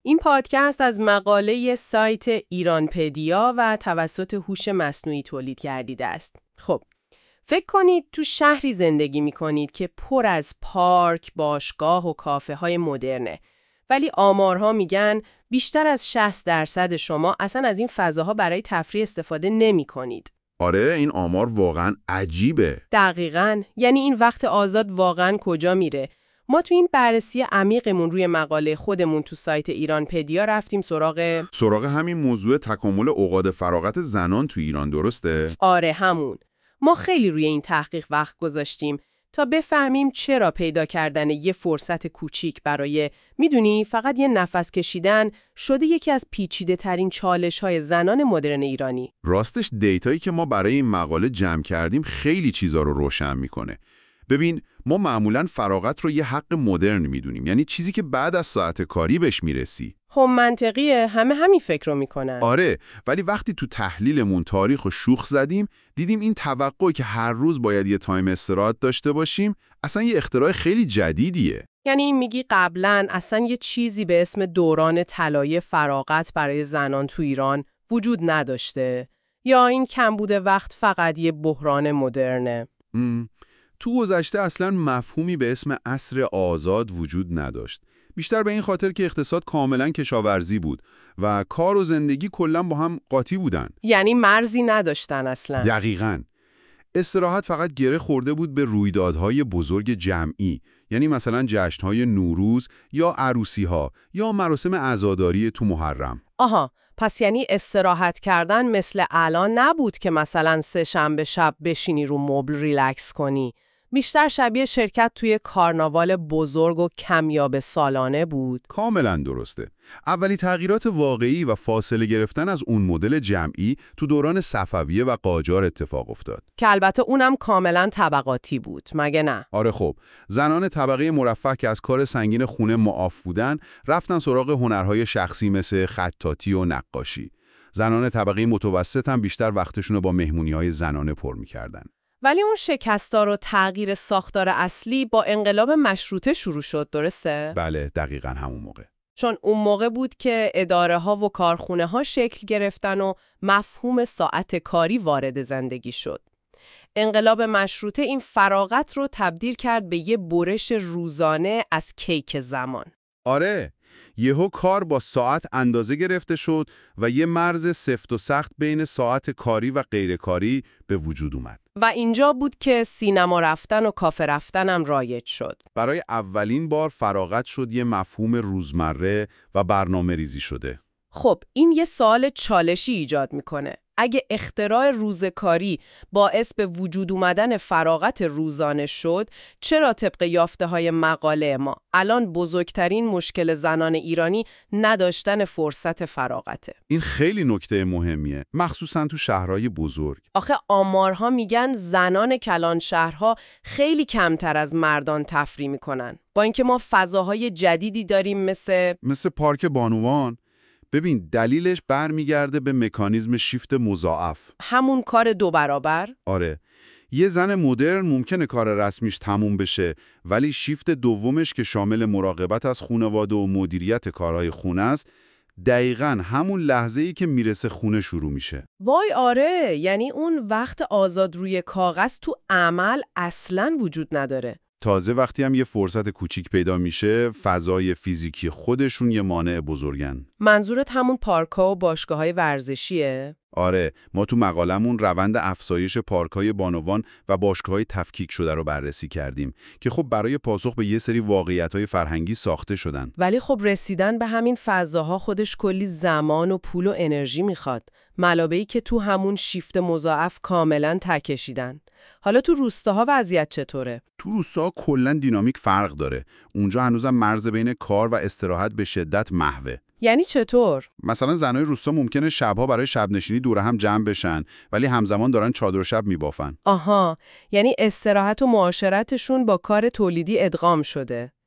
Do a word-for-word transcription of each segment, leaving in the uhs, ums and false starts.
این پادکست از مقاله سایت ایرانپدیا و توسط هوش مصنوعی تولید گردیده است. خب، فکر کنید تو شهری زندگی می کنید که پر از پارک، باشگاه و کافه های مدرنه. ولی آمارها میگن بیشتر از شصت درصد شما اصلا از این فضاها برای تفریح استفاده نمی کنید. آره، این آمار واقعا عجیبه. دقیقاً. یعنی این وقت آزاد واقعا کجا میره؟ ما تو این بررسی عمیقمون روی مقاله خودمون تو سایت ایرانپدیا رفتیم سراغ سراغ همین موضوع تکامل اوقات فراغت زنان تو ایران، درسته؟ آره همون. ما خیلی روی این تحقیق وقت گذاشتیم تا بفهمیم چرا پیدا کردن یه فرصت کوچیک برای میدونی فقط یه نفس کشیدن شده یکی از پیچیده ترین چالش های زنان مدرن ایرانی. راستش دیتایی که ما برای این مقاله جمع کردیم خیلی چیزا رو روشن میکنه. ببین، ما معمولاً فراغت رو یه حق مدرن میدونیم، یعنی چیزی که بعد از ساعت کاری بهش میرسی. خب منطقیه، همه همین فکر رو میکنن. آره، ولی وقتی تو تحلیلمون تاریخ و شوخ زدیم، دیدیم این توقعی که هر روز باید یه تایم استراحت داشته باشیم، اصلا یه اختراع خیلی جدیدیه. یعنی میگی قبلاً اصلا یه چیزی به اسم دوران طلایی فراغت برای زنان تو ایران وجود نداشته، یا این کمبود وقت فقط یه بحران مدرنه؟ ام. تو گذشته اصلا مفهومی به اسم عصر آزاد وجود نداشت. بیشتر به این خاطر که اقتصاد کاملا کشاورزی بود و کار و زندگی کلا با هم قاطی بودن. یعنی مرزی نداشتن اصلا. دقیقاً. استراحت فقط گره خورده بود به رویدادهای بزرگ جمعی، یعنی مثلا جشنهای نوروز یا عروسی‌ها یا مراسم عزاداری تو محرم. آها، پس یعنی استراحت کردن مثل الان نبود که مثلا سه شنبه شب بشینی رو مبل ریلکس کنی. بیشتر شبیه شرکت توی کارناوال بزرگ و کمیاب سالانه بود. کاملا درسته. اولی تغییرات واقعی و فاصله گرفتن از اون مدل جمعی تو دوران صفویه و قاجار اتفاق افتاد. که البته اونم کاملا طبقاتی بود، مگه نه؟ آره خب، زنان طبقه مرفه که از کار سنگین خونه معاف بودن، رفتن سراغ هنرهای شخصی مثل خطاطی و نقاشی. زنان طبقه متوسط هم بیشتر وقتشون رو با مهمونی‌های زنانه پر می‌کردن. ولی اون شکستار و تغییر ساختار اصلی با انقلاب مشروطه شروع شد، درسته؟ بله، دقیقاً همون موقع. چون اون موقع بود که اداره ها و کارخونه ها شکل گرفتن و مفهوم ساعت کاری وارد زندگی شد. انقلاب مشروطه این فراغت رو تبدیل کرد به یه برش روزانه از کیک زمان. آره، یهو کار با ساعت اندازه گرفته شد و یه مرز سفت و سخت بین ساعت کاری و غیرکاری به وجود اومد. و اینجا بود که سینما رفتن و کافه رفتن هم رایج شد. برای اولین بار فراغت شد یه مفهوم روزمره و برنامه ریزی شده. خب این یه سوال چالشی ایجاد میکنه. اگه اختراع روزکاری باعث به وجود اومدن فراغت روزانه شد، چرا طبق یافته های مقاله ما الان بزرگترین مشکل زنان ایرانی نداشتن فرصت فراغته؟ این خیلی نکته مهمیه، مخصوصا تو شهرهای بزرگ. آخه آمارها میگن زنان کلان شهرها خیلی کمتر از مردان تفریح میکنن، با اینکه ما فضاهای جدیدی داریم مثل مثل پارک بانوان. ببین، دلیلش برمیگرده به مکانیزم شیفت مضاعف. همون کار دو برابر؟ آره، یه زن مدرن ممکنه کار رسمیش تموم بشه، ولی شیفت دومش که شامل مراقبت از خانواده و مدیریت کارهای خونه است، دقیقاً همون لحظه‌ای که میرسه خونه شروع میشه. وای آره، یعنی اون وقت آزاد روی کاغذ تو عمل اصلاً وجود نداره. تازه وقتی هم یه فرصت کوچیک پیدا میشه، فضای فیزیکی خودشون یه مانع بزرگن. منظورت همون پارک‌ها و باشگاه‌های ورزشیه؟ آره، ما تو مقالمون روند افزایش پارک‌های بانوان و باشگاه‌های تفکیک شده رو بررسی کردیم که خب برای پاسخ به یه سری واقعیت‌های فرهنگی ساخته شدن. ولی خب رسیدن به همین فضاها خودش کلی زمان و پول و انرژی میخواد. منابعی که تو همون شیفت مضاعف کاملاً ته کشیدن. حالا تو روستاها وضعیت چطوره؟ تو روستاها کلاً دینامیک فرق داره. اونجا هنوزم مرز بین کار و استراحت به شدت محوه. یعنی چطور؟ مثلا زنای روستا ممکنه شبها برای شب نشینی دور هم جمع بشن، ولی همزمان دارن چادر شب میبافن. آها، یعنی استراحت و معاشرتشون با کار تولیدی ادغام شده.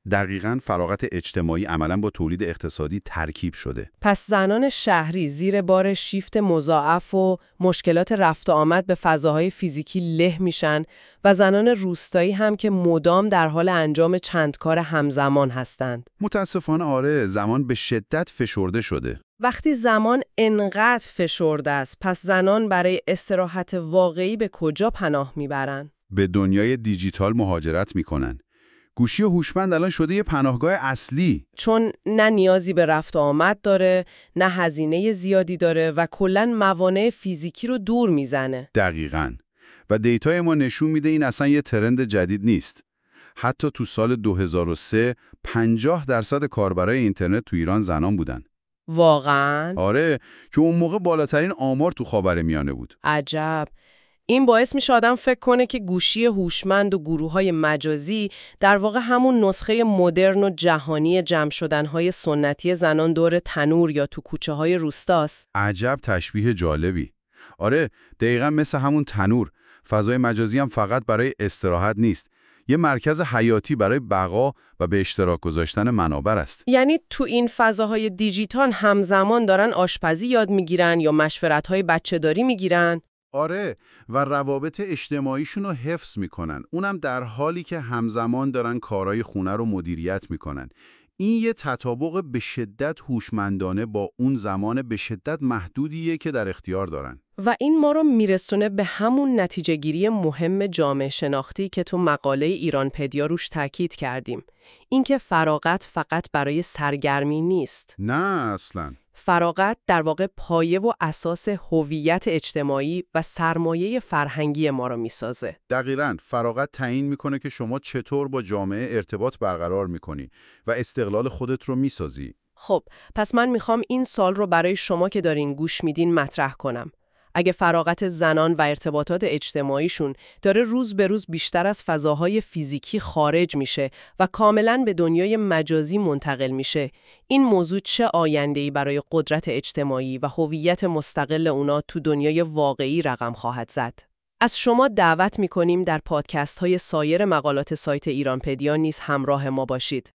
دقیقاً فراغت اجتماعی عملاً با تولید اقتصادی ترکیب شده. پس زنان شهری زیر بار شیفت مضاعف و مشکلات رفت و آمد به فضاهای فیزیکی له میشن و زنان روستایی هم که مدام در حال انجام چند کار همزمان هستند. متاسفانه آره، زمان به شدت فشرده شده. وقتی زمان انقدر فشرده است، پس زنان برای استراحت واقعی به کجا پناه میبرن؟ به دنیای دیجیتال مهاجرت میکنن. گوشی هوشمند الان شده یه پناهگاه اصلی. چون نه نیازی به رفت و آمد داره، نه هزینه زیادی داره و کلاً موانع فیزیکی رو دور میزنه. دقیقاً. و دیتای ما نشون میده این اصلا یه ترند جدید نیست. حتی تو سال دو هزار و سه پنجاه درصد کاربرای اینترنت تو ایران زنان بودن. واقعاً؟ آره، که اون موقع بالاترین آمار تو خاورمیانه بود. عجب. این باعث میشه آدم فکر کنه که گوشی هوشمند و گروه‌های مجازی در واقع همون نسخه مدرن و جهانی جمع شدن‌های سنتی زنان دور تنور یا تو کوچه‌های روستاست. عجب تشبیه جالبی. آره، دقیقاً مثل همون تنور. فضای مجازی هم فقط برای استراحت نیست. یه مرکز حیاتی برای بقا و به اشتراک گذاشتن منابع است. یعنی تو این فضاهای دیجیتال همزمان دارن آشپزی یاد میگیرن یا مشورت‌های بچه‌داری میگیرن؟ آره، و روابط اجتماعیشون رو حفظ میکنن. اونم در حالی که همزمان دارن کارهای خونه رو مدیریت میکنن. این یه تطابق به شدت هوشمندانه با اون زمان به شدت محدودیه که در اختیار دارن. و این ما رو میرسونه به همون نتیجه گیری مهم جامعه شناختی که تو مقاله ایرانپدیا روش تاکید کردیم. اینکه فراغت فقط برای سرگرمی نیست. نه اصلاً. فراغت در واقع پایه و اساس هویت اجتماعی و سرمایه فرهنگی ما رو میسازه. دقیقاً، فراغت تعیین میکنه که شما چطور با جامعه ارتباط برقرار میکنی و استقلال خودت رو میسازی. خب، پس من میخوام این سال رو برای شما که دارین گوش میدین مطرح کنم. اگه فراغت زنان و ارتباطات اجتماعیشون داره روز به روز بیشتر از فضاهای فیزیکی خارج میشه و کاملاً به دنیای مجازی منتقل میشه، این موضوع چه آینده‌ای برای قدرت اجتماعی و هویت مستقل اونا تو دنیای واقعی رقم خواهد زد؟ از شما دعوت میکنیم در پادکست های سایر مقالات سایت ایرانپدیا نیز همراه ما باشید.